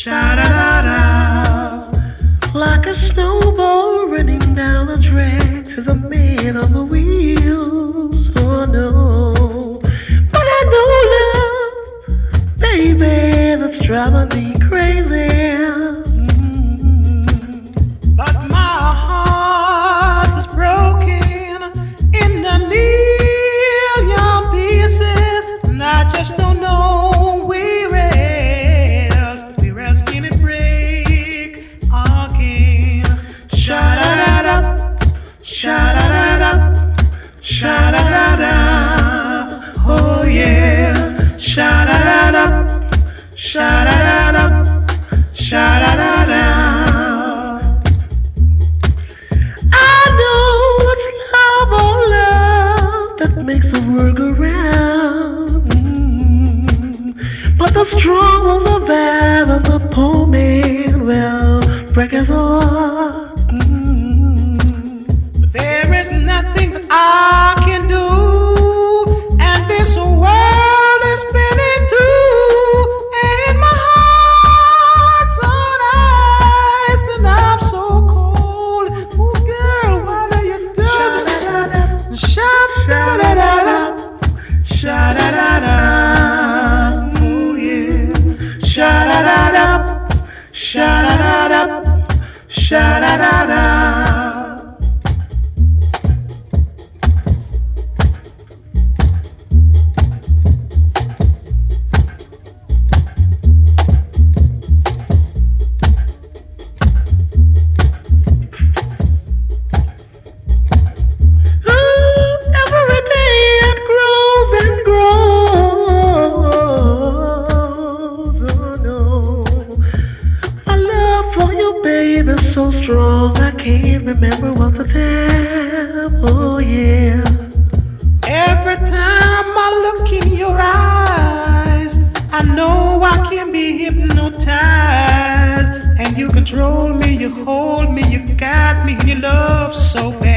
Sha-da-da-da. Like a snowball running down the track to the man on the wheels. Oh no, but I know love, baby, that's driving me crazy. But my heart is broken in a million pieces, and I just don't know where else can it break again. Sha-da-da-da, sha-da-da-da, sha-da-da-da, oh yeah. Sha-da-da-da, sha-da-da-da, sha-da-da-da. I know it's love, oh love, that makes the world go round. But the strong will survive and the poor man will break his heart. But there is nothing that I can do, and this world is spinning too, and my heart's on ice and I'm so cold. Oh girl, why do you do this? Sha-da-da-da, sha-da-da-da, oh yeah. Sha-da-da-da, sha-da-da-da, sha-da-da-da. Every day it grows and grows. Oh no, my love for you, baby, is so strong I can't remember what the time. Oh yeah. Every time I look in your eyes, I know I can be hypnotized, and you control me, you hold me, you got me, and you love so bad.